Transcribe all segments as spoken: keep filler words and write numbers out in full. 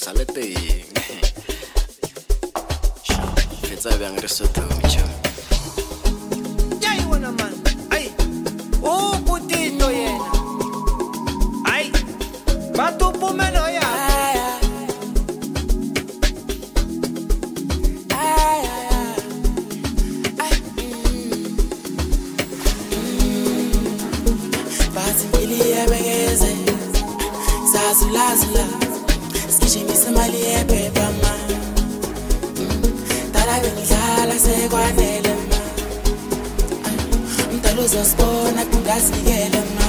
sale teng fetsa bjang re sotho mtšho ya e bona man ai o putito yena ai ba tu pumelo ya Zula zula, skishimisa mali epepa ma. Tala bengidlala sekwanele ma. Mdala uzosibona kungasikele ma.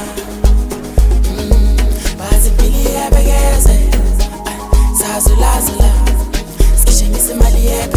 Bazi impilo iyabekeze. Zazula zula, skishimisa mali epepa.